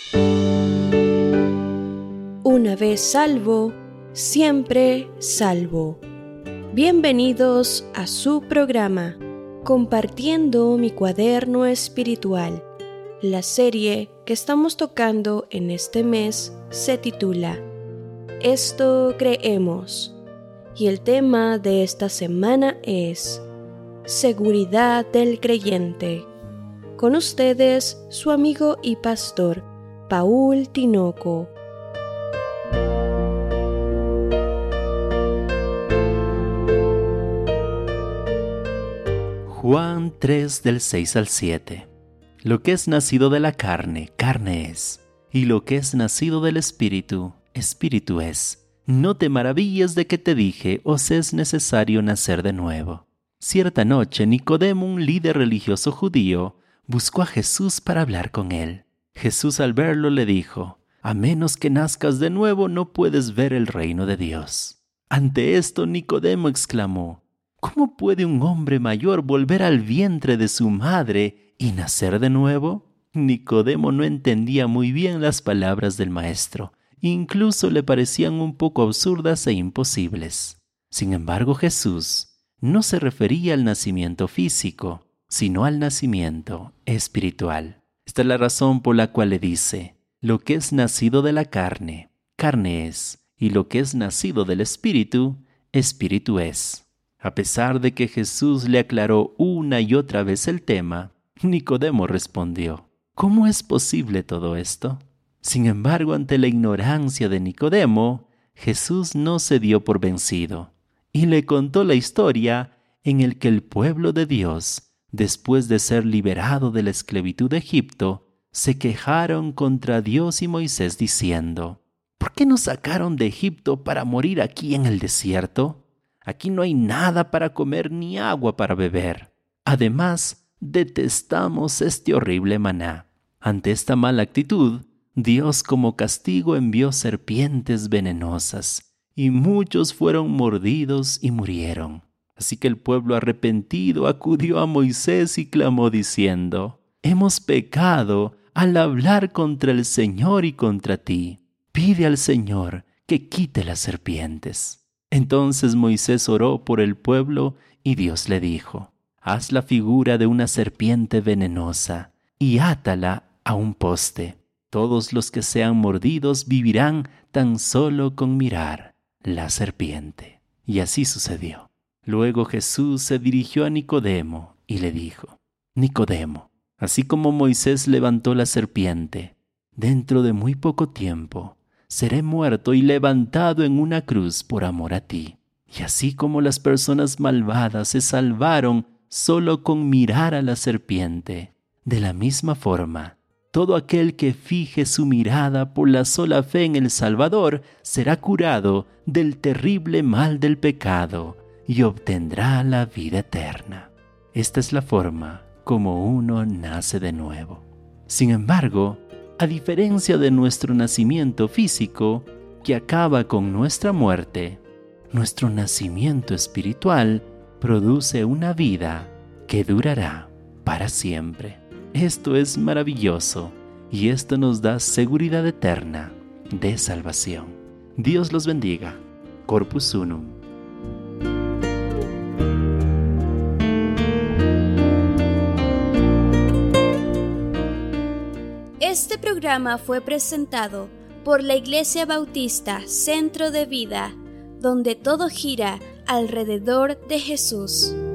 Una vez salvo, siempre salvo. Bienvenidos a su programa, Compartiendo mi cuaderno espiritual. La serie que estamos tocando en este mes se titula Esto creemos. Y el tema de esta semana es Seguridad del creyente. Con ustedes, su amigo y pastor, Paul Tinoco. Juan 3 del 6 al 7. Lo que es nacido de la carne, carne es, y lo que es nacido del Espíritu, Espíritu es. No te maravilles de que te dije, os es necesario nacer de nuevo. Cierta noche, Nicodemo, un líder religioso judío, buscó a Jesús para hablar con él. Jesús al verlo le dijo, a menos que nazcas de nuevo no puedes ver el reino de Dios. Ante esto Nicodemo exclamó, ¿cómo puede un hombre mayor volver al vientre de su madre y nacer de nuevo? Nicodemo no entendía muy bien las palabras del maestro. Incluso le parecían un poco absurdas e imposibles. Sin embargo, Jesús no se refería al nacimiento físico, sino al nacimiento espiritual. Esta es la razón por la cual le dice, lo que es nacido de la carne, carne es, y lo que es nacido del Espíritu, Espíritu es. A pesar de que Jesús le aclaró una y otra vez el tema, Nicodemo respondió, ¿cómo es posible todo esto? Sin embargo, ante la ignorancia de Nicodemo, Jesús no se dio por vencido y le contó la historia en la que el pueblo de Dios, después de ser liberado de la esclavitud de Egipto, se quejaron contra Dios y Moisés diciendo, ¿por qué nos sacaron de Egipto para morir aquí en el desierto? Aquí no hay nada para comer ni agua para beber. Además, detestamos este horrible maná. Ante esta mala actitud, Dios como castigo envió serpientes venenosas, y muchos fueron mordidos y murieron. Así que el pueblo arrepentido acudió a Moisés y clamó diciendo, hemos pecado al hablar contra el Señor y contra ti. Pide al Señor que quite las serpientes. Entonces Moisés oró por el pueblo y Dios le dijo, haz la figura de una serpiente venenosa y átala a un poste. Todos los que sean mordidos vivirán tan solo con mirar la serpiente. Y así sucedió. Luego Jesús se dirigió a Nicodemo y le dijo, Nicodemo, así como Moisés levantó la serpiente, dentro de muy poco tiempo seré muerto y levantado en una cruz por amor a ti. Y así como las personas malvadas se salvaron solo con mirar a la serpiente, de la misma forma, todo aquel que fije su mirada por la sola fe en el Salvador será curado del terrible mal del pecado y obtendrá la vida eterna. Esta es la forma como uno nace de nuevo. Sin embargo, a diferencia de nuestro nacimiento físico, que acaba con nuestra muerte, nuestro nacimiento espiritual produce una vida que durará para siempre. Esto es maravilloso y esto nos da seguridad eterna de salvación. Dios los bendiga. Corpus Unum. Este programa fue presentado por la Iglesia Bautista Centro de Vida, donde todo gira alrededor de Jesús.